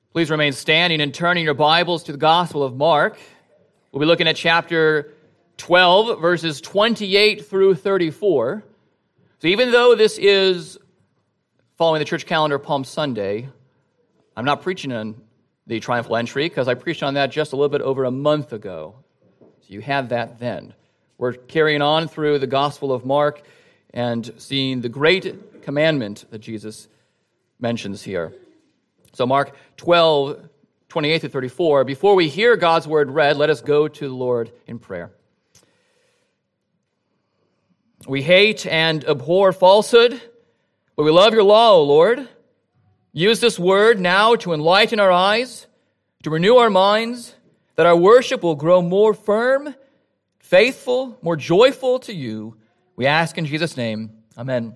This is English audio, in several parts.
Please remain standing and turning your Bibles to the Gospel of Mark. We'll be looking at chapter 12, verses 28 through 34. So even though this is following the church calendar Palm Sunday, I'm not preaching on the triumphal entry because I preached on that just a little bit over a month ago. So you had that then. We're carrying on through the Gospel of Mark and seeing the great commandment that Jesus mentions here. So Mark 12, 28 to 34, before we hear God's word read, let us go to the Lord in prayer. We hate and abhor falsehood, but we love your law, O Lord. Use this word now to enlighten our eyes, to renew our minds, that our worship will grow more firm, faithful, more joyful to you. We ask in Jesus' name, amen.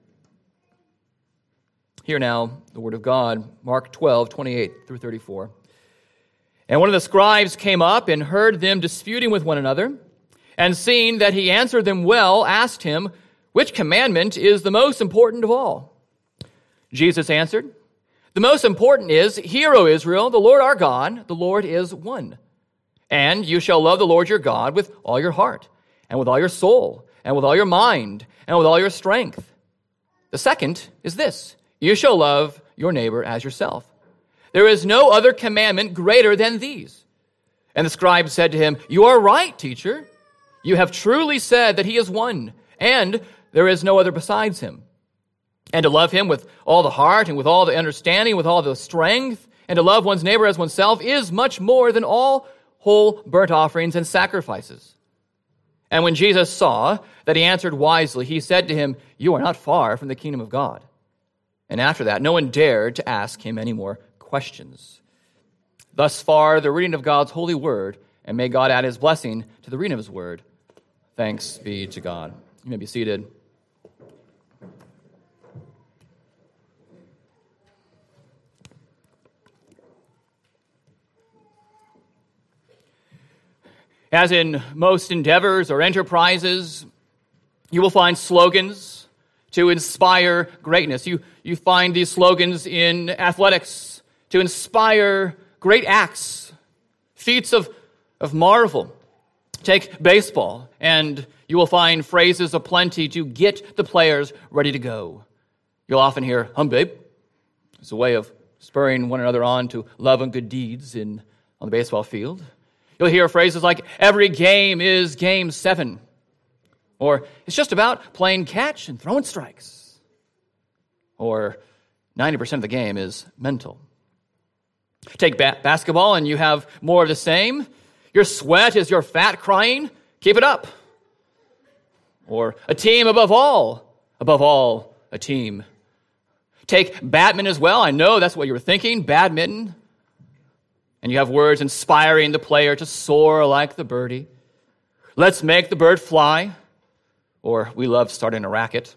Hear now the word of God, Mark 12, 28 through 34. And one of the scribes came up and heard them disputing with one another, and seeing that he answered them well, asked him, which commandment is the most important of all? Jesus answered, the most important is, hear, O Israel, the Lord our God, the Lord is one. And you shall love the Lord your God with all your heart, and with all your soul, and with all your mind, and with all your strength. The second is this, you shall love your neighbor as yourself. There is no other commandment greater than these. And the scribe said to him, you are right, teacher. You have truly said that he is one, and there is no other besides him. And to love him with all the heart, and with all the understanding, with all the strength, and to love one's neighbor as oneself is much more than all whole burnt offerings and sacrifices. And when Jesus saw that he answered wisely, he said to him, you are not far from the kingdom of God. And after that, no one dared to ask him any more questions. Thus far, the reading of God's holy word, and may God add his blessing to the reading of his word. Thanks be to God. You may be seated. As in most endeavors or enterprises, you will find slogans to inspire greatness. You find these slogans in athletics to inspire great acts, feats of marvel. Take baseball, and you will find phrases aplenty to get the players ready to go. You'll often hear, hum babe. It's a way of spurring one another on to love and good deeds on the baseball field. You'll hear phrases like, every game is game 7. Or, it's just about playing catch and throwing strikes. Or, 90% of the game is mental. Take basketball and you have more of the same. Your sweat is your fat crying. Keep it up. Or, a team above all a team. Take badminton as well. I know that's what you were thinking, badminton. And you have words inspiring the player to soar like the birdie. Let's make the bird fly. Or we love starting a racket.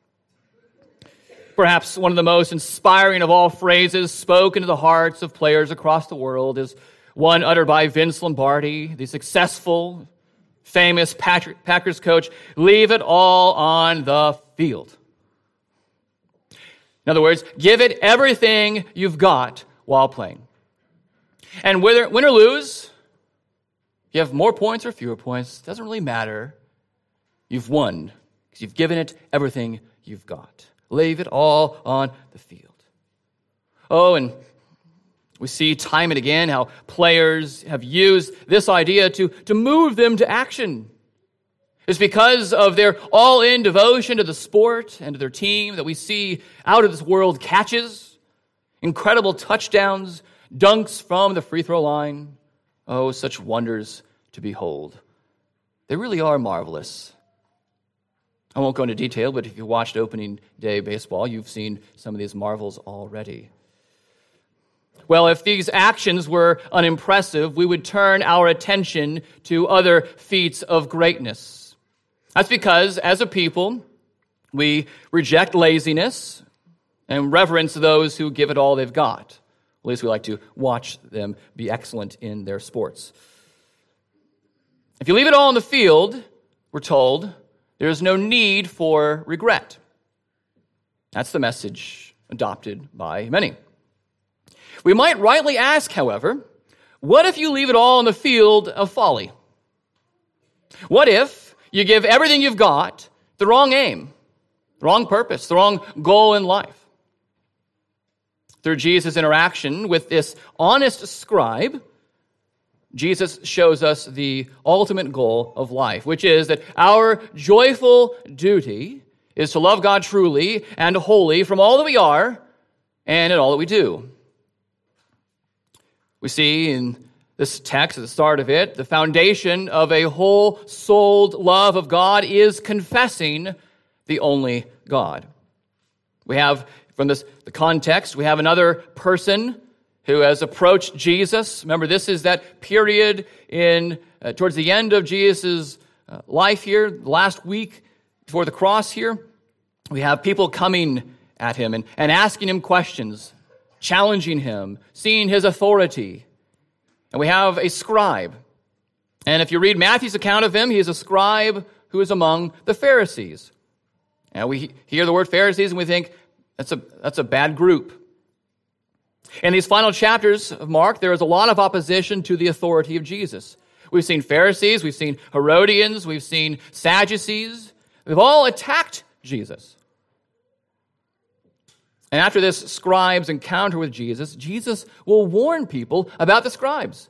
Perhaps one of the most inspiring of all phrases spoken to the hearts of players across the world is one uttered by Vince Lombardi, the successful, famous Packers coach, leave it all on the field. In other words, give it everything you've got while playing. And win or lose, you have more points or fewer points, doesn't really matter. You've won because you've given it everything you've got. Leave it all on the field. Oh, and we see time and again how players have used this idea to move them to action. It's because of their all-in devotion to the sport and to their team that we see out of this world catches, incredible touchdowns, dunks from the free throw line. Oh, such wonders to behold. They really are marvelous. I won't go into detail, but if you watched opening day baseball, you've seen some of these marvels already. Well, if these actions were unimpressive, we would turn our attention to other feats of greatness. That's because, as a people, we reject laziness and reverence those who give it all they've got. At least we like to watch them be excellent in their sports. If you leave it all on the field, we're told, there is no need for regret. That's the message adopted by many. We might rightly ask, however, what if you leave it all in the field of folly? What if you give everything you've got the wrong aim, the wrong purpose, the wrong goal in life? Through Jesus' interaction with this honest scribe, Jesus shows us the ultimate goal of life, which is that our joyful duty is to love God truly and wholly from all that we are and in all that we do. We see in this text, at the start of it, the foundation of a whole-souled love of God is confessing the only God. We have, from the context, we have another person who has approached Jesus. Remember, this is that period towards the end of Jesus' life here, the last week before the cross here. We have people coming at him and asking him questions, challenging him, seeing his authority. And we have a scribe. And if you read Matthew's account of him, he is a scribe who is among the Pharisees. And we hear the word Pharisees and we think, that's a bad group. In these final chapters of Mark, there is a lot of opposition to the authority of Jesus. We've seen Pharisees, we've seen Herodians, we've seen Sadducees. They've all attacked Jesus. And after this scribe's encounter with Jesus, Jesus will warn people about the scribes.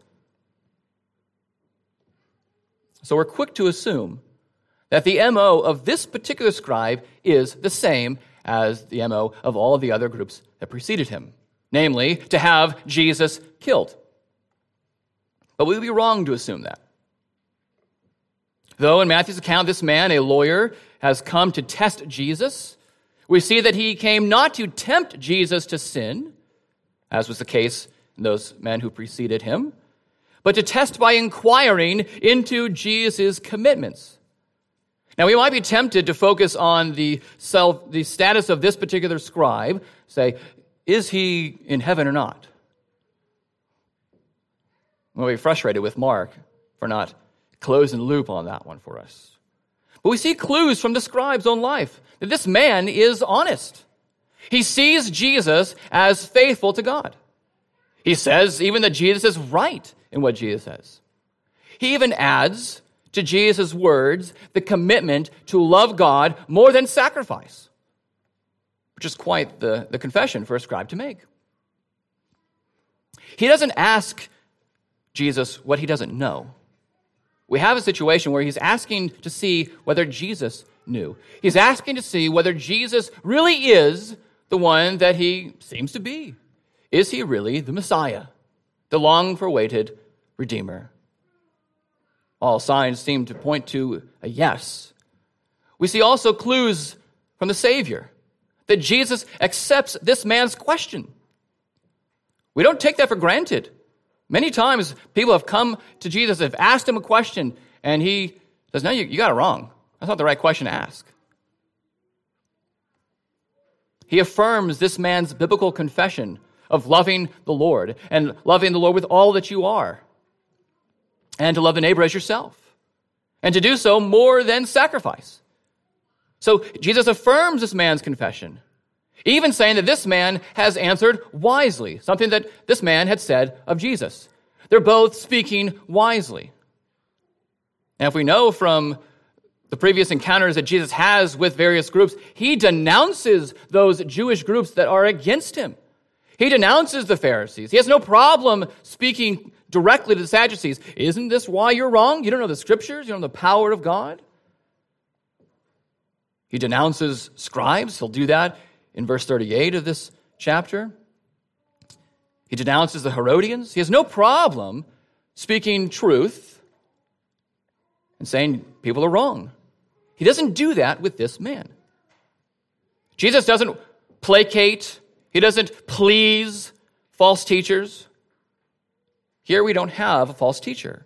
So we're quick to assume that the MO of this particular scribe is the same as the MO of all of the other groups that preceded him, namely, to have Jesus killed. But we would be wrong to assume that. Though in Matthew's account, this man, a lawyer, has come to test Jesus, we see that he came not to tempt Jesus to sin, as was the case in those men who preceded him, but to test by inquiring into Jesus' commitments. Now, we might be tempted to focus on the status of this particular scribe, say, is he in heaven or not? We'll be frustrated with Mark for not closing the loop on that one for us. But we see clues from the scribe's own life that this man is honest. He sees Jesus as faithful to God. He says even that Jesus is right in what Jesus says. He even adds to Jesus' words the commitment to love God more than sacrifice, which is quite the confession for a scribe to make. He doesn't ask Jesus what he doesn't know. We have a situation where he's asking to see whether Jesus knew. He's asking to see whether Jesus really is the one that he seems to be. Is he really the Messiah, the long-awaited Redeemer? All signs seem to point to a yes. We see also clues from the Savior that Jesus accepts this man's question. We don't take that for granted. Many times people have come to Jesus, have asked him a question, and he says, no, you got it wrong. That's not the right question to ask. He affirms this man's biblical confession of loving the Lord and loving the Lord with all that you are, and to love the neighbor as yourself, and to do so more than sacrifice. So Jesus affirms this man's confession, even saying that this man has answered wisely, something that this man had said of Jesus. They're both speaking wisely. And if we know from the previous encounters that Jesus has with various groups, he denounces those Jewish groups that are against him. He denounces the Pharisees. He has no problem speaking directly to the Sadducees. Isn't this why you're wrong? You don't know the scriptures? You don't know the power of God? He denounces scribes. He'll do that in verse 38 of this chapter. He denounces the Herodians. He has no problem speaking truth and saying people are wrong. He doesn't do that with this man. Jesus doesn't placate. He doesn't please false teachers. Here we don't have a false teacher.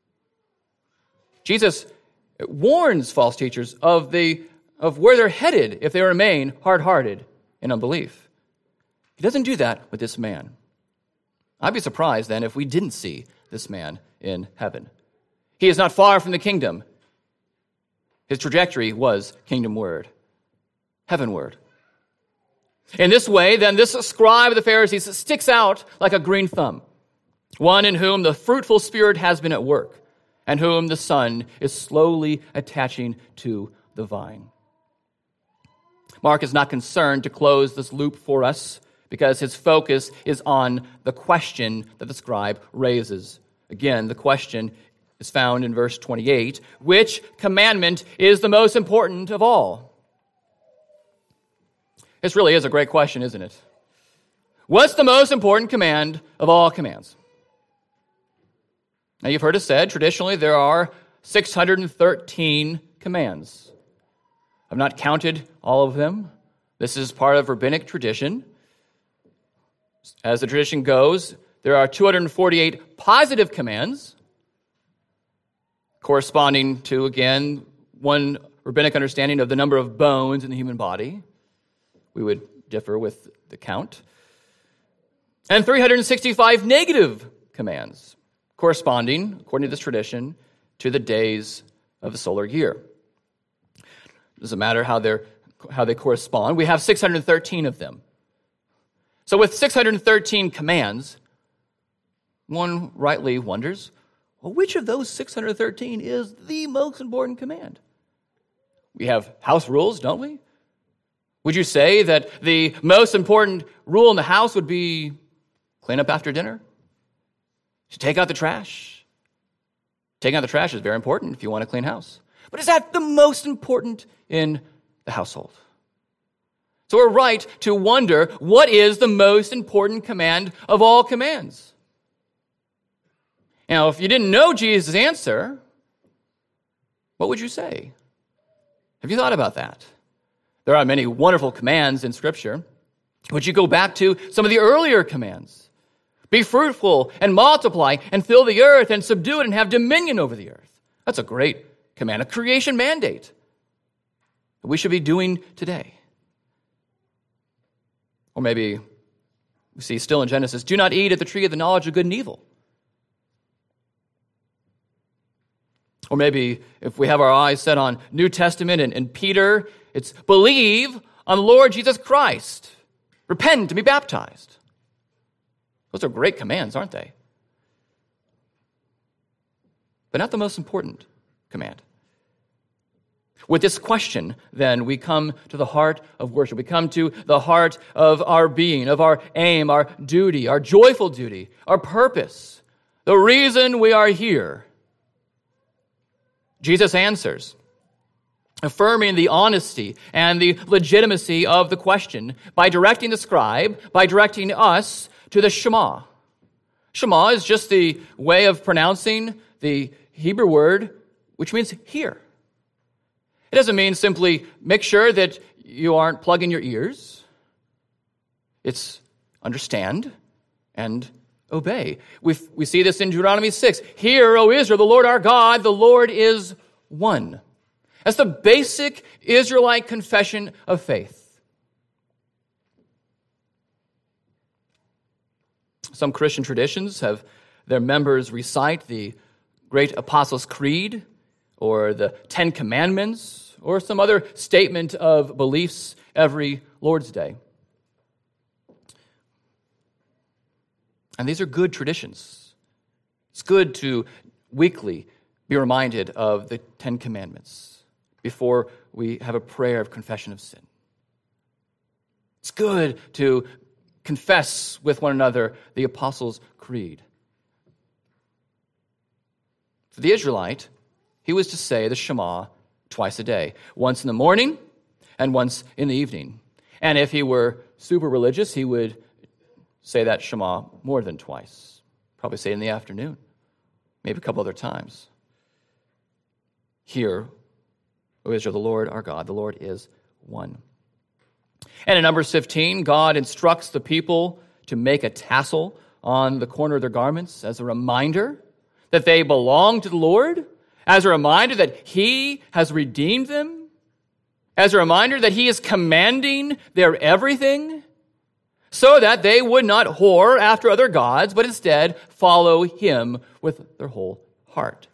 Jesus warns false teachers of where they're headed if they remain hard-hearted in unbelief. He doesn't do that with this man. I'd be surprised then if we didn't see this man in heaven. He is not far from the kingdom. His trajectory was kingdomward, heavenward. In this way, then, this scribe of the Pharisees sticks out like a green thumb, one in whom the fruitful Spirit has been at work, and whom the Son is slowly attaching to the vine. Mark is not concerned to close this loop for us because his focus is on the question that the scribe raises. Again, the question is found in verse 28. Which commandment is the most important of all? This really is a great question, isn't it? What's the most important command of all commands? Now, you've heard it said, traditionally, there are 613 commands. I've not counted all of them. This is part of rabbinic tradition. As the tradition goes, there are 248 positive commands, corresponding to, again, one rabbinic understanding of the number of bones in the human body. We would differ with the count. And 365 negative commands, corresponding, according to this tradition, to the days of the solar year. Doesn't matter how they correspond. We have 613 of them. So with 613 commands, one rightly wonders, well, which of those 613 is the most important command? We have house rules, don't we? Would you say that the most important rule in the house would be clean up after dinner? To take out the trash? Taking out the trash is very important if you want a clean house. But is that the most important in the household? So we're right to wonder, what is the most important command of all commands? Now, if you didn't know Jesus' answer, what would you say? Have you thought about that? There are many wonderful commands in Scripture. Would you go back to some of the earlier commands? Be fruitful and multiply and fill the earth and subdue it and have dominion over the earth. That's a great command, a creation mandate that we should be doing today. Or maybe we see still in Genesis, do not eat of the tree of the knowledge of good and evil. Or maybe if we have our eyes set on New Testament and Peter, it's believe on the Lord Jesus Christ. Repent and be baptized. Those are great commands, aren't they? But not the most important command. With this question, then, we come to the heart of worship. We come to the heart of our being, of our aim, our duty, our joyful duty, our purpose, the reason we are here. Jesus answers, affirming the honesty and the legitimacy of the question by directing the scribe, by directing us to the Shema. Shema is just the way of pronouncing the Hebrew word, which means hear. It doesn't mean simply make sure that you aren't plugging your ears. It's understand and obey. We see this in Deuteronomy 6. Hear, O Israel, the Lord our God, the Lord is one. That's the basic Israelite confession of faith. Some Christian traditions have their members recite the great Apostles' Creed or the Ten Commandments or some other statement of beliefs every Lord's Day. And these are good traditions. It's good to weekly be reminded of the Ten Commandments before we have a prayer of confession of sin. It's good to confess with one another the Apostles' Creed. For the Israelite, he was to say the Shema twice a day, once in the morning and once in the evening. And if he were super religious, he would say that Shema more than twice. Probably say it in the afternoon, maybe a couple other times. Hear, O Israel, the Lord our God, the Lord is one. And in Numbers 15, God instructs the people to make a tassel on the corner of their garments as a reminder that they belong to the Lord, as a reminder that He has redeemed them, as a reminder that He is commanding their everything, so that they would not whore after other gods, but instead follow Him with their whole heart.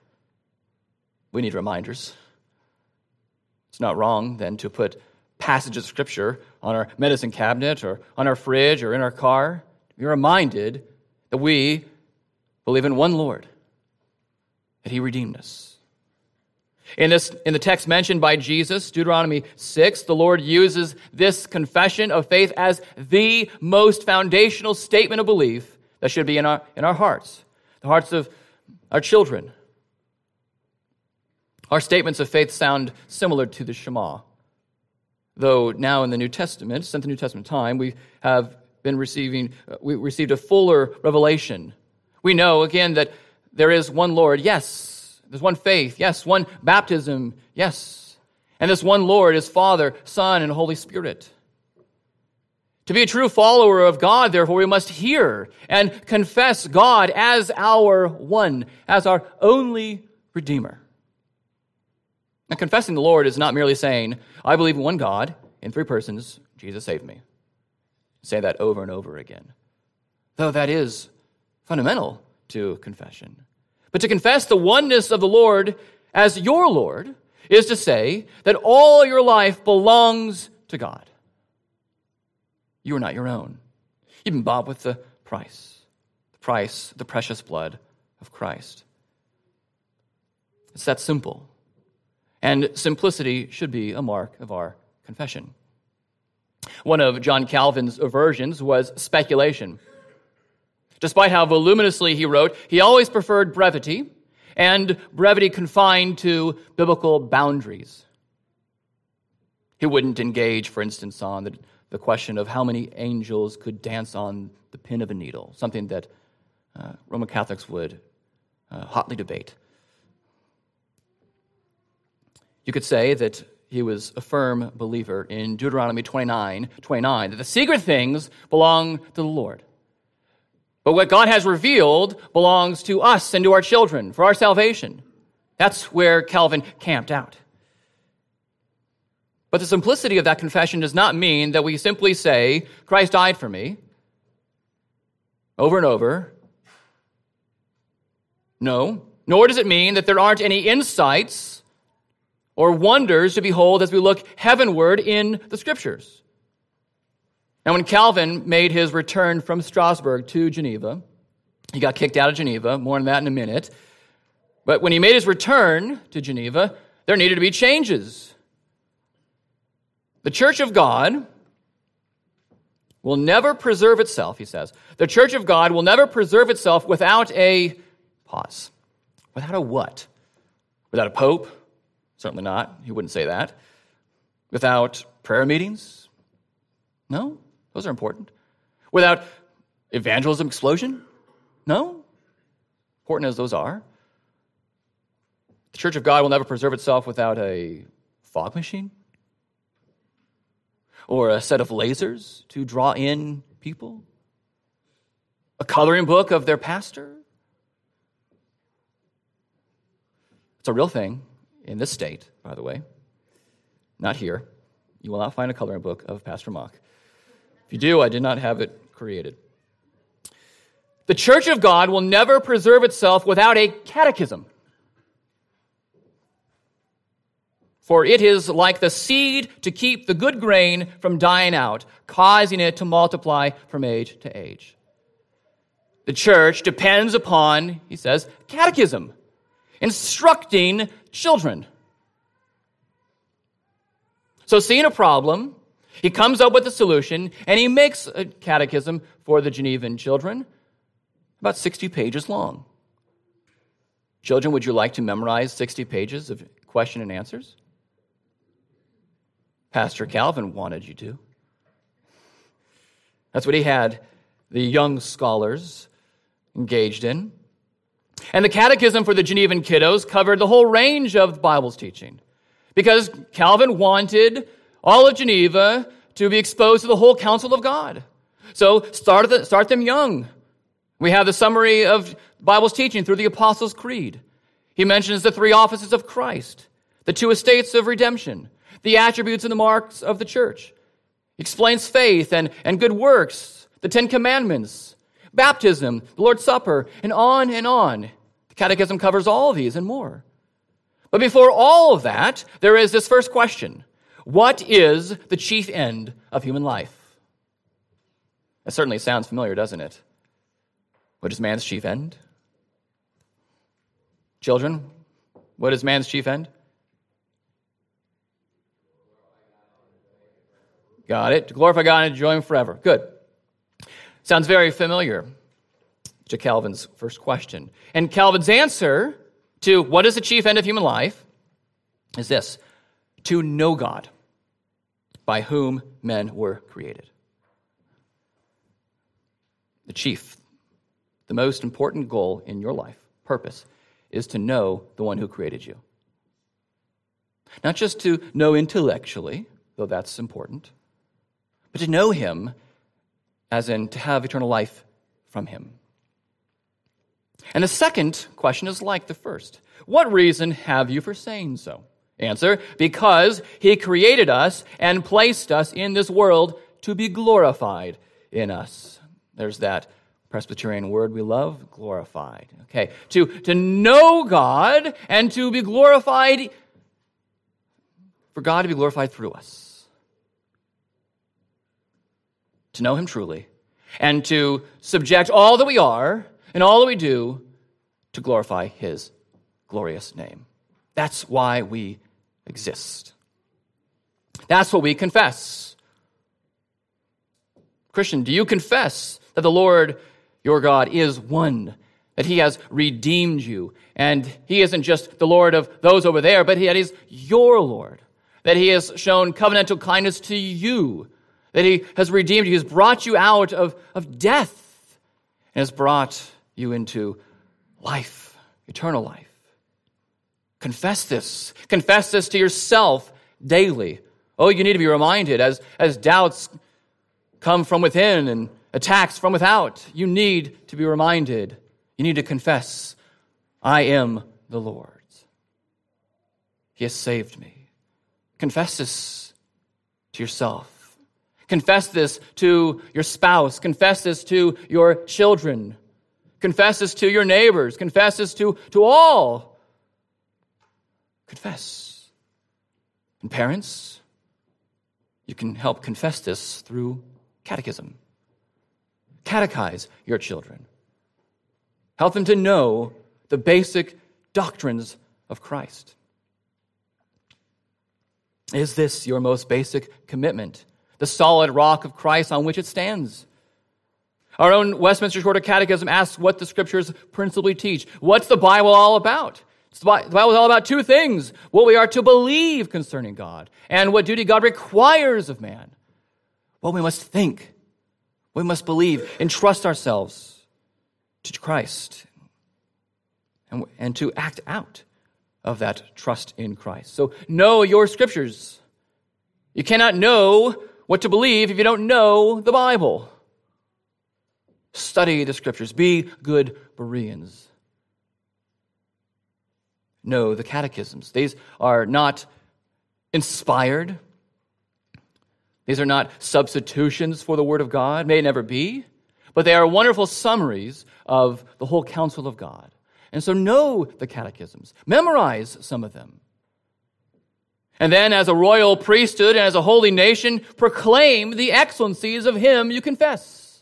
We need reminders. It's not wrong, then, to put passages of Scripture on our medicine cabinet or on our fridge or in our car, to be reminded that we believe in one Lord, that he redeemed us. In the text mentioned by Jesus, Deuteronomy 6, the Lord uses this confession of faith as the most foundational statement of belief that should be in our hearts, the hearts of our children. Our statements of faith sound similar to the Shema, though now in the New Testament, since the New Testament time, we received a fuller revelation. We know, again, that there is one Lord, yes. There's one faith, yes. One baptism, yes. And this one Lord is Father, Son, and Holy Spirit. To be a true follower of God, therefore, we must hear and confess God as our one, as our only Redeemer. Now, confessing the Lord is not merely saying, I believe in one God, in three persons, Jesus saved me. Say that over and over again. Though that is fundamental to confession. But to confess the oneness of the Lord as your Lord is to say that all your life belongs to God. You are not your own. You've been bought with the price, the precious blood of Christ. It's that simple. And simplicity should be a mark of our confession. One of John Calvin's aversions was speculation. Despite how voluminously he wrote, he always preferred brevity, and brevity confined to biblical boundaries. He wouldn't engage, for instance, on the question of how many angels could dance on the pin of a needle, something that Roman Catholics would hotly debate. You could say that he was a firm believer in Deuteronomy 29, that the secret things belong to the Lord. But what God has revealed belongs to us and to our children for our salvation. That's where Calvin camped out. But the simplicity of that confession does not mean that we simply say, Christ died for me, over and over. No, nor does it mean that there aren't any insights or wonders to behold as we look heavenward in the Scriptures. Now, when Calvin made his return from Strasbourg to Geneva, he got kicked out of Geneva, more on that in a minute. But when he made his return to Geneva, there needed to be changes. The Church of God will never preserve itself, he says. The Church of God will never preserve itself without a pause. Without a what? Without a pope? Certainly not. He wouldn't say that. Without prayer meetings? No. Those are important. Without evangelism explosion? No. Important as those are. The Church of God will never preserve itself without a fog machine or a set of lasers to draw in people, a coloring book of their pastor. It's a real thing in this state, by the way. Not here. You will not find a coloring book of Pastor Mock. If you do, I did not have it created. The Church of God will never preserve itself without a catechism. For it is like the seed to keep the good grain from dying out, causing it to multiply from age to age. The church depends upon, he says, catechism, instructing children. So seeing a problem, he comes up with a solution, and he makes a catechism for the Genevan children, about 60 pages long. Children, would you like to memorize 60 pages of question and answers? Pastor Calvin wanted you to. That's what he had the young scholars engaged in. And the catechism for the Genevan kiddos covered the whole range of the Bible's teaching, because Calvin wanted all of Geneva to be exposed to the whole counsel of God. So start them young. We have the summary of the Bible's teaching through the Apostles' Creed. He mentions the three offices of Christ, the two estates of redemption, the attributes and the marks of the church. He explains faith and good works, the Ten Commandments, baptism, the Lord's Supper, and on and on. The Catechism covers all of these and more. But before all of that, there is this first question. What is the chief end of human life? That certainly sounds familiar, doesn't it? What is man's chief end? Children, what is man's chief end? Got it. To glorify God and enjoy Him forever. Good. Sounds very familiar to Calvin's first question. And Calvin's answer to what is the chief end of human life is this: to know God, by whom men were created. The chief, the most important goal in your life, purpose, is to know the one who created you. Not just to know intellectually, though that's important, but to know Him, as in to have eternal life from Him. And the second question is like the first. What reason have you for saying so? Answer: because He created us and placed us in this world to be glorified in us. There's that Presbyterian word we love, glorified. Okay, to know God and to be glorified, for God to be glorified through us. To know Him truly, and to subject all that we are and all that we do to glorify His glorious name. That's why we exist. That's what we confess. Christian, do you confess that the Lord your God is one, that He has redeemed you, and He isn't just the Lord of those over there, but that He's your Lord, that He has shown covenantal kindness to you, that He has redeemed you, He has brought you out of death, and has brought you into life, eternal life? Confess this. Confess this to yourself daily. Oh, you need to be reminded as doubts come from within and attacks from without. You need to be reminded. You need to confess, I am the Lord's. He has saved me. Confess this to yourself. Confess this to your spouse. Confess this to your children. Confess this to your neighbors. Confess this to all. Confess. And parents, you can help confess this through catechism. Catechize your children. Help them to know the basic doctrines of Christ. Is this your most basic commitment? The solid rock of Christ on which it stands? Our own Westminster Shorter Catechism asks what the Scriptures principally teach. What's the Bible all about? The Bible is all about two things: what we are to believe concerning God, and what duty God requires of man. What we must think, we must believe, and trust ourselves to Christ, and to act out of that trust in Christ. So know your Scriptures. You cannot know what to believe if you don't know the Bible. Study the Scriptures. Be good Bereans. Know the catechisms. These are not inspired. These are not substitutions for the Word of God. May it never be. But they are wonderful summaries of the whole counsel of God. And so know the catechisms. Memorize some of them. And then, as a royal priesthood and as a holy nation, proclaim the excellencies of Him you confess.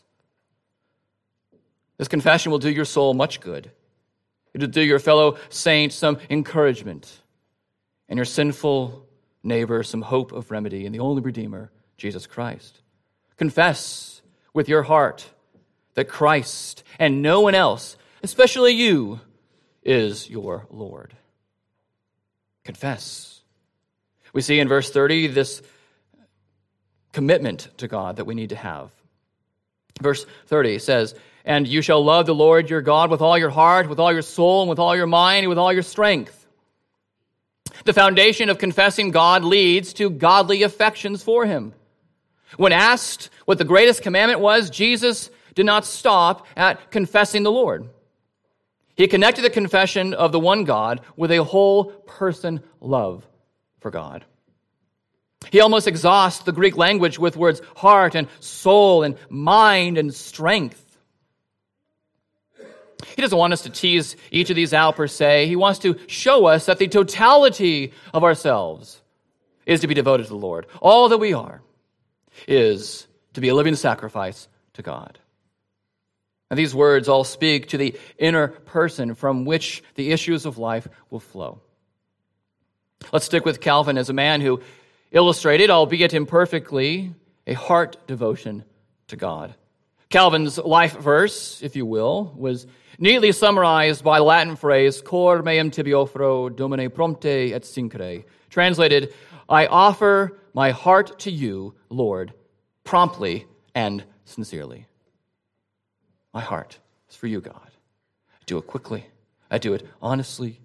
This confession will do your soul much good. It will do your fellow saint some encouragement, and your sinful neighbor some hope of remedy in the only Redeemer, Jesus Christ. Confess with your heart that Christ and no one else, especially you, is your Lord. Confess. We see in verse 30 this commitment to God that we need to have. Verse 30 says, "And you shall love the Lord your God with all your heart, with all your soul, and with all your mind, and with all your strength." The foundation of confessing God leads to godly affections for Him. When asked what the greatest commandment was, Jesus did not stop at confessing the Lord. He connected the confession of the one God with a whole person love for God. He almost exhausts the Greek language with words heart and soul and mind and strength. He doesn't want us to tease each of these out per se. He wants to show us that the totality of ourselves is to be devoted to the Lord. All that we are is to be a living sacrifice to God. And these words all speak to the inner person from which the issues of life will flow. Let's stick with Calvin as a man who illustrated, albeit imperfectly, a heart devotion to God. Calvin's life verse, if you will, was neatly summarized by the Latin phrase, cor meum tibi offro, Domine prompte et sincere. Translated, I offer my heart to you, Lord, promptly and sincerely. My heart is for you, God. I do it quickly. I do it honestly.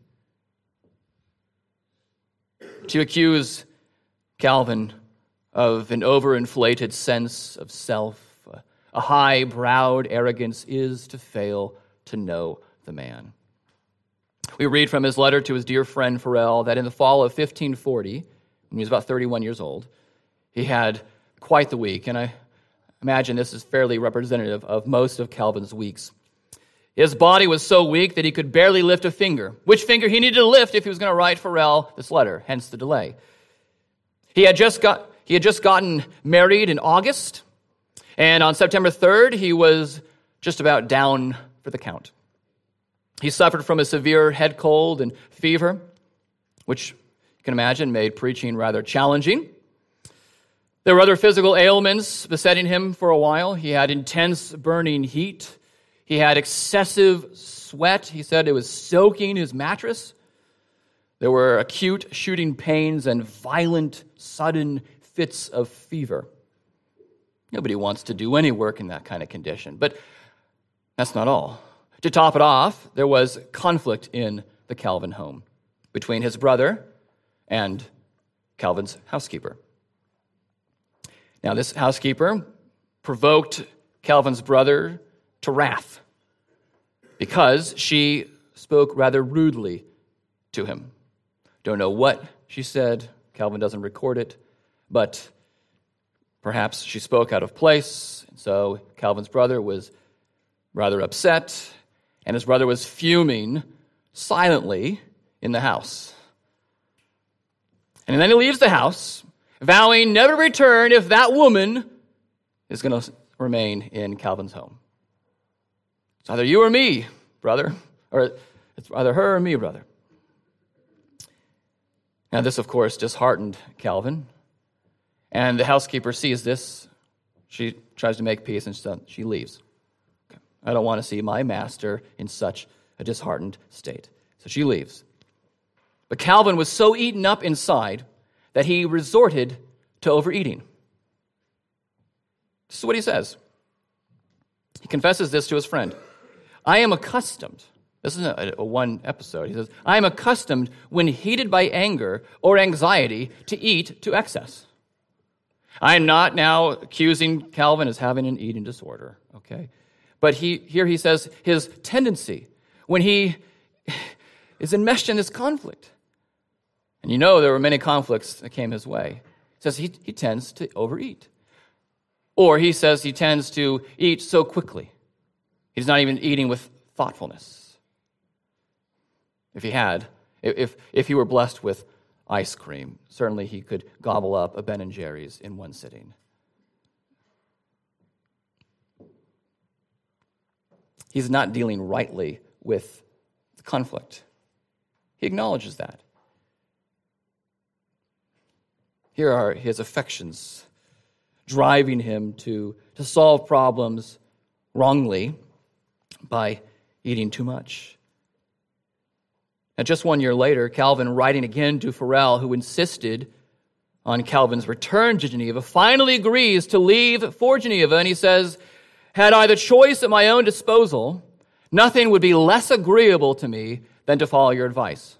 To accuse Calvin of an overinflated sense of self, a high-browed arrogance, is to fail to know the man. We read from his letter to his dear friend Farel that in the fall of 1540, when he was about 31 years old, he had quite the week, and I imagine this is fairly representative of most of Calvin's weeks. His body was so weak that he could barely lift a finger. Which finger he needed to lift if he was going to write Farel this letter, hence the delay. He had just gotten married in August, and on September 3rd, he was just about down for the count. He suffered from a severe head cold and fever, which you can imagine made preaching rather challenging. There were other physical ailments besetting him for a while. He had intense burning heat. He had excessive sweat. He said it was soaking his mattress. There were acute shooting pains and violent, sudden fits of fever. Nobody wants to do any work in that kind of condition. But that's not all. To top it off, there was conflict in the Calvin home between his brother and Calvin's housekeeper. Now, this housekeeper provoked Calvin's brother to wrath because she spoke rather rudely to him. Don't know what she said. Calvin doesn't record it, but perhaps she spoke out of place, and so Calvin's brother was rather upset, and his brother was fuming silently in the house. And then he leaves the house, vowing never to return if that woman is going to remain in Calvin's home. It's either you or me, brother, or it's either her or me, brother. Now, this, of course, disheartened Calvin, and the housekeeper sees this. She tries to make peace, and she leaves. Okay. I don't want to see my master in such a disheartened state. So she leaves. But Calvin was so eaten up inside that he resorted to overeating. This is what he says. He confesses this to his friend. I am accustomed, this is a one episode, he says, I am accustomed when heated by anger or anxiety to eat to excess. I am not now accusing Calvin as having an eating disorder, okay? But here he says his tendency, when he is enmeshed in this conflict, and you know there were many conflicts that came his way, he says he tends to overeat. Or he says he tends to eat so quickly. He's not even eating with thoughtfulness. If he were blessed with ice cream, certainly he could gobble up a Ben & Jerry's in one sitting. He's not dealing rightly with the conflict. He acknowledges that. Here are his affections driving him to solve problems wrongly by eating too much. And just 1 year later, Calvin, writing again to Farel, who insisted on Calvin's return to Geneva, finally agrees to leave for Geneva, and he says, had I the choice at my own disposal, nothing would be less agreeable to me than to follow your advice.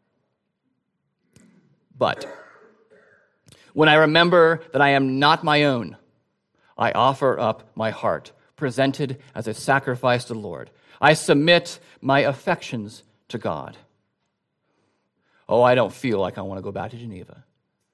But when I remember that I am not my own, I offer up my heart, presented as a sacrifice to the Lord. I submit my affections to God. Oh, I don't feel like I want to go back to Geneva.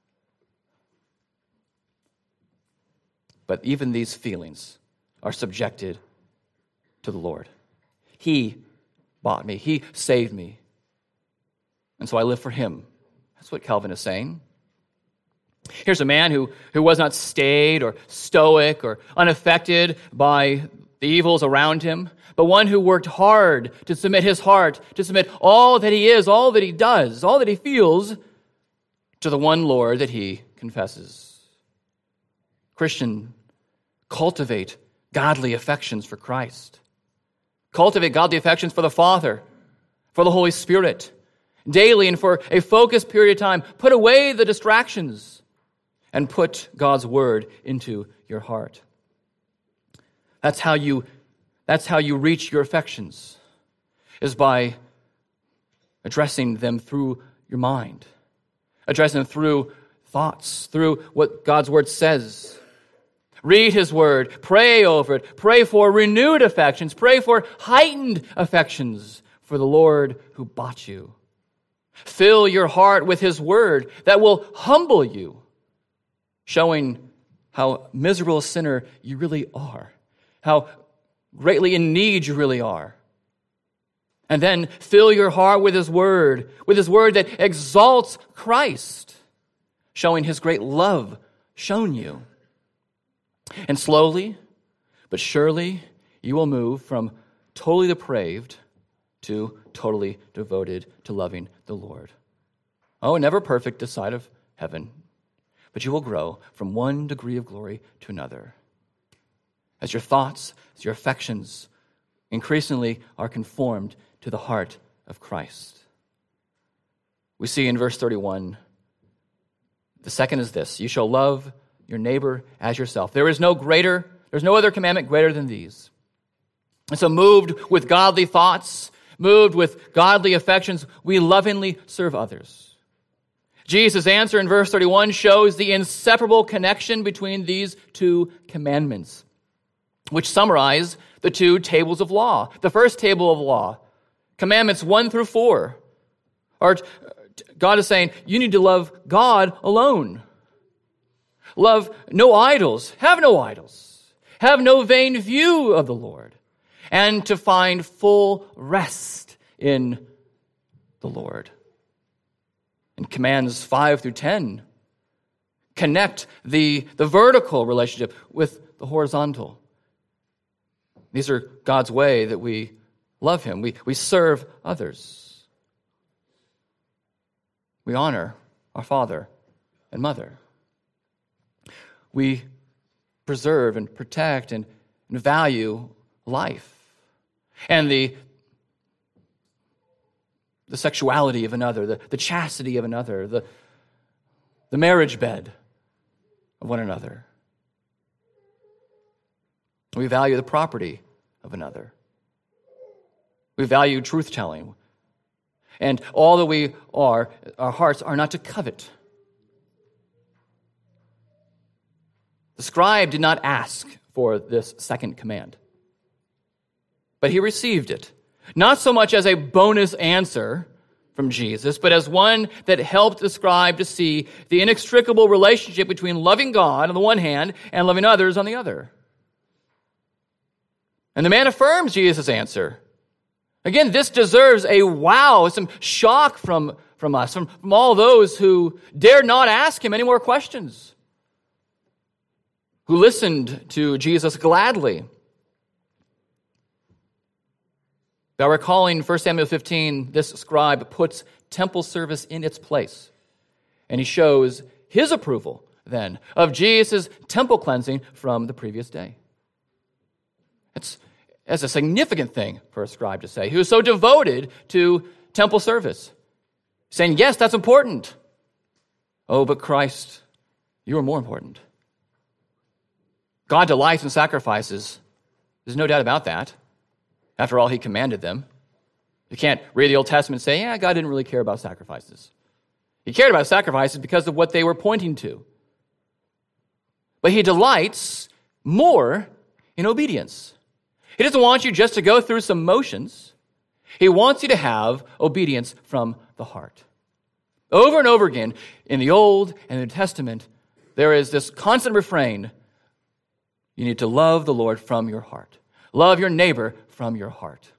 But even these feelings are subjected to the Lord. He bought me. He saved me. And so I live for him. That's what Calvin is saying. Here's a man who was not staid or stoic or unaffected by the evils around him, but one who worked hard to submit his heart, to submit all that he is, all that he does, all that he feels to the one Lord that he confesses. Christian, cultivate godly affections for Christ. Cultivate godly affections for the Father, for the Holy Spirit. Daily and for a focused period of time, put away the distractions and put God's word into your heart. That's how you reach your affections, is by addressing them through your mind, addressing them through thoughts, through what God's word says. Read his word, pray over it, pray for renewed affections, pray for heightened affections for the Lord who bought you. Fill your heart with his word that will humble you, showing how miserable a sinner you really are, how greatly in need you really are. And then fill your heart with his word that exalts Christ, showing his great love shown you. And slowly but surely you will move from totally depraved to totally devoted to loving the Lord. Oh, never perfect this side of heaven, but you will grow from one degree of glory to another. As your thoughts, as your affections increasingly are conformed to the heart of Christ. We see in verse 31, the second is this: you shall love your neighbor as yourself. There's no other commandment greater than these. And so moved with godly thoughts, moved with godly affections, we lovingly serve others. Jesus' answer in verse 31 shows the inseparable connection between these two commandments, which summarize the two tables of law. The first table of law, commandments 1 through 4, God is saying, you need to love God alone. Love no idols, have no vain view of the Lord, and to find full rest in the Lord. And commands 5 through 10 connect the vertical relationship with the horizontal. These are God's way that we love him. We serve others. We honor our father and mother. We preserve and protect and value life and the sexuality of another, the chastity of another, the marriage bed of one another. We value the property of another. We value truth-telling. And all that we are, our hearts are not to covet. The scribe did not ask for this second command, but he received it, not so much as a bonus answer from Jesus, but as one that helped the scribe to see the inextricable relationship between loving God on the one hand and loving others on the other. And the man affirms Jesus' answer. Again, this deserves a wow, some shock from us, from all those who dared not ask him any more questions, who listened to Jesus gladly. By recalling 1 Samuel 15, this scribe puts temple service in its place, and he shows his approval, then, of Jesus' temple cleansing from the previous day. That's a significant thing for a scribe to say, who is so devoted to temple service, saying, yes, that's important. Oh, but Christ, you are more important. God delights in sacrifices. There's no doubt about that. After all, he commanded them. You can't read the Old Testament and say, God didn't really care about sacrifices. He cared about sacrifices because of what they were pointing to. But he delights more in obedience. He doesn't want you just to go through some motions. He wants you to have obedience from the heart. Over and over again, in the Old and the New Testament, there is this constant refrain: you need to love the Lord from your heart. Love your neighbor from your heart.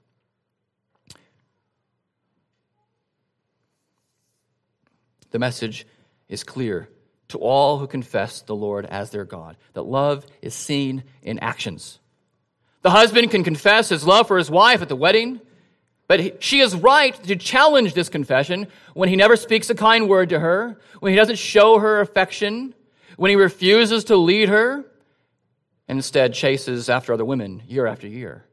The message is clear to all who confess the Lord as their God, that love is seen in actions. The husband can confess his love for his wife at the wedding, but she is right to challenge this confession when he never speaks a kind word to her, when he doesn't show her affection, when he refuses to lead her, and instead chases after other women year after year.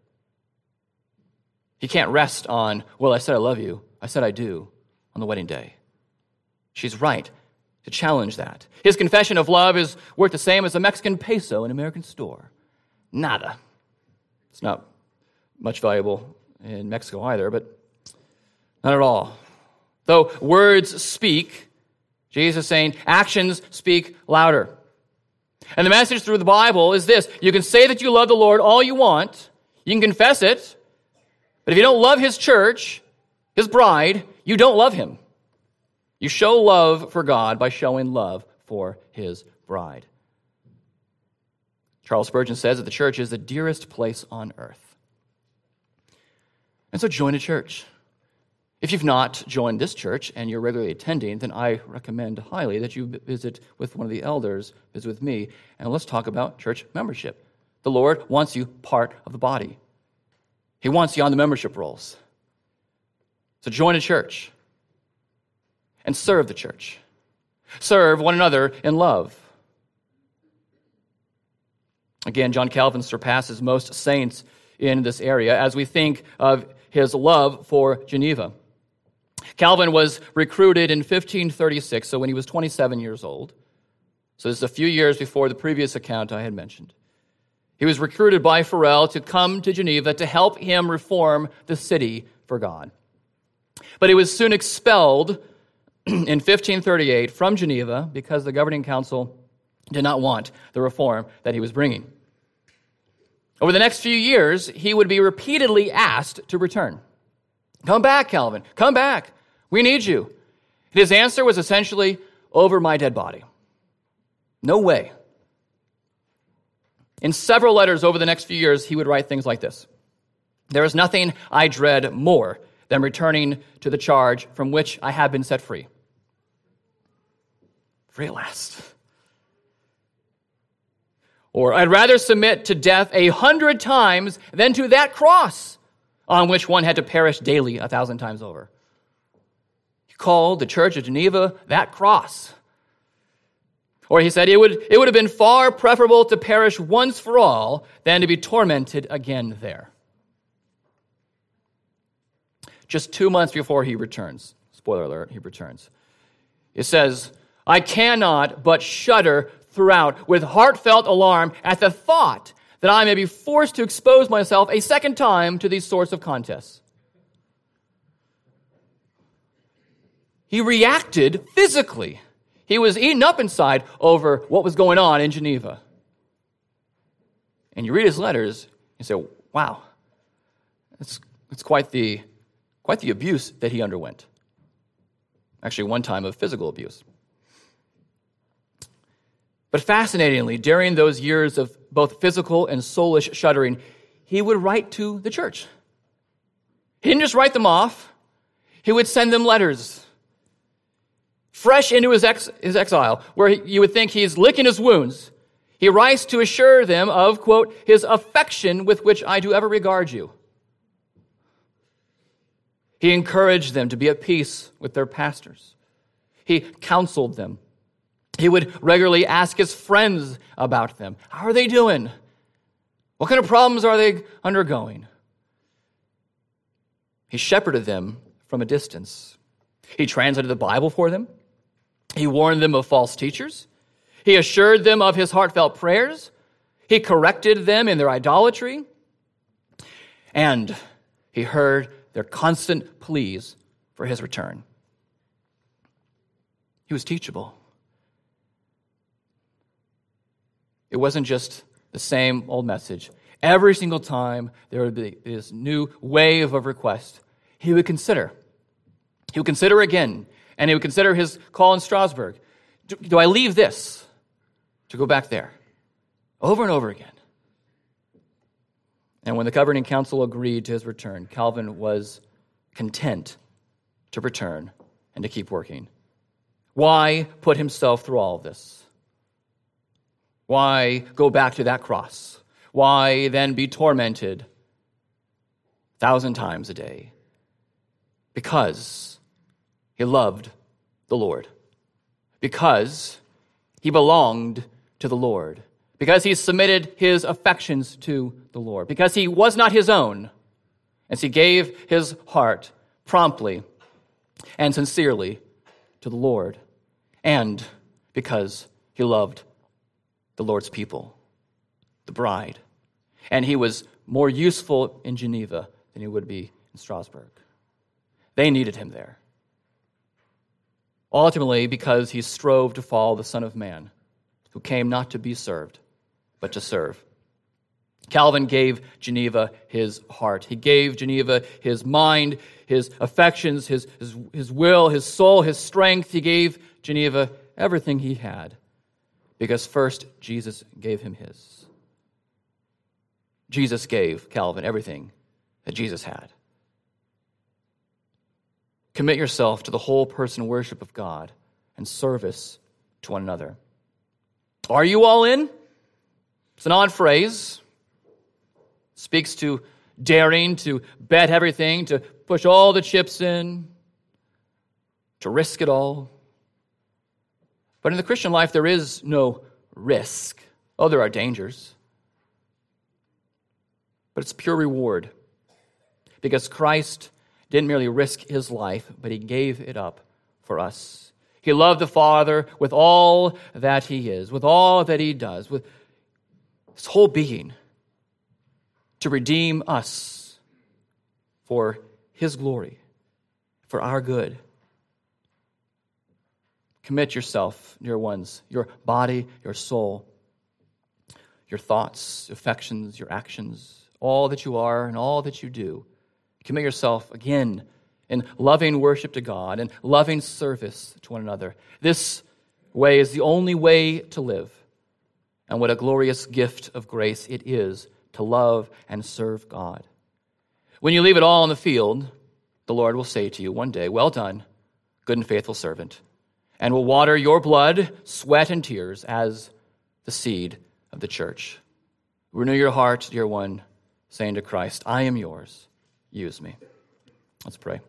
He can't rest on, well, I said I love you, I said I do, on the wedding day. She's right to challenge that. His confession of love is worth the same as a Mexican peso in an American store. Nada. It's not much valuable in Mexico either, but not at all. Though words speak, Jesus is saying actions speak louder. And the message through the Bible is this: you can say that you love the Lord all you want, you can confess it, but if you don't love his church, his bride, you don't love him. You show love for God by showing love for his bride. Charles Spurgeon says that the church is the dearest place on earth. And so join a church. If you've not joined this church and you're regularly attending, then I recommend highly that you visit with one of the elders, visit with me, and let's talk about church membership. The Lord wants you part of the body. He wants you on the membership rolls. So join a church and serve the church. Serve one another in love. Again, John Calvin surpasses most saints in this area as we think of his love for Geneva. Calvin was recruited in 1536, so when he was 27 years old. So this is a few years before the previous account I had mentioned. He was recruited by Farel to come to Geneva to help him reform the city for God. But he was soon expelled in 1538 from Geneva because the governing council did not want the reform that he was bringing. Over the next few years, he would be repeatedly asked to return. Come back, Calvin. Come back. We need you. And his answer was essentially, over my dead body. No way. In several letters over the next few years, he would write things like this: there is nothing I dread more than returning to the charge from which I have been set free. Free at last. Or I'd rather submit to death 100 times than to that cross on which one had to perish daily 1,000 times over. He called the church of Geneva that cross. Or he said it would have been far preferable to perish once for all than to be tormented again there. Just 2 months before he returns, spoiler alert, he returns. It says, I cannot but shudder throughout with heartfelt alarm at the thought that I may be forced to expose myself a second time to these sorts of contests. He reacted physically. He was eaten up inside over what was going on in Geneva. And you read his letters, you say, wow, it's quite the abuse that he underwent. Actually, one time of physical abuse. But fascinatingly, during those years of both physical and soulish shuddering, he would write to the church. He didn't just write them off. He would send them letters. Fresh into his exile, where you would think he's licking his wounds, he writes to assure them of, quote, his affection with which I do ever regard you. He encouraged them to be at peace with their pastors. He counseled them. He would regularly ask his friends about them. How are they doing? What kind of problems are they undergoing? He shepherded them from a distance. He translated the Bible for them. He warned them of false teachers. He assured them of his heartfelt prayers. He corrected them in their idolatry. And he heard their constant pleas for his return. He was teachable. It wasn't just the same old message. Every single time there would be this new wave of request, he would consider. He would consider again, and he would consider his call in Strasbourg. Do I leave this to go back there? Over and over again. And when the governing council agreed to his return, Calvin was content to return and to keep working. Why put himself through all of this? Why go back to that cross? Why then be tormented 1,000 times a day? Because he loved the Lord. Because he belonged to the Lord. Because he submitted his affections to the Lord. Because he was not his own, as he gave his heart promptly and sincerely to the Lord. And because he loved the Lord's people, the bride. And he was more useful in Geneva than he would be in Strasbourg. They needed him there. Ultimately, because he strove to follow the Son of Man, who came not to be served, but to serve. Calvin gave Geneva his heart. He gave Geneva his mind, his affections, his will, his soul, his strength. He gave Geneva everything he had, because first Jesus gave him his. Jesus gave Calvin everything that Jesus had. Commit yourself to the whole person worship of God and service to one another. Are you all in? It's an odd phrase. It speaks to daring to bet everything, to push all the chips in, to risk it all. But in the Christian life, there is no risk. Oh, there are dangers. But it's pure reward. Because Christ didn't merely risk his life, but he gave it up for us. He loved the Father with all that he is, with all that he does, with his whole being, to redeem us for his glory, for our good. Commit yourself, dear ones, your body, your soul, your thoughts, affections, your actions, all that you are and all that you do. Commit yourself again in loving worship to God and loving service to one another. This way is the only way to live. And what a glorious gift of grace it is to love and serve God. When you leave it all on the field, the Lord will say to you one day, "Well done, good and faithful servant," and will water your blood, sweat, and tears as the seed of the church. Renew your heart, dear one, saying to Christ, "I am yours. Use me." Let's pray.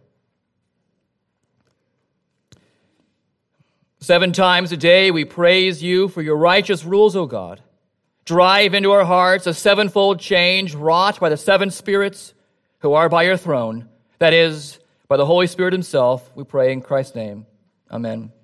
7 times a day we praise you for your righteous rules, O God. Drive into our hearts a 7-fold change wrought by the 7 spirits who are by your throne. That is, by the Holy Spirit himself, we pray in Christ's name. Amen.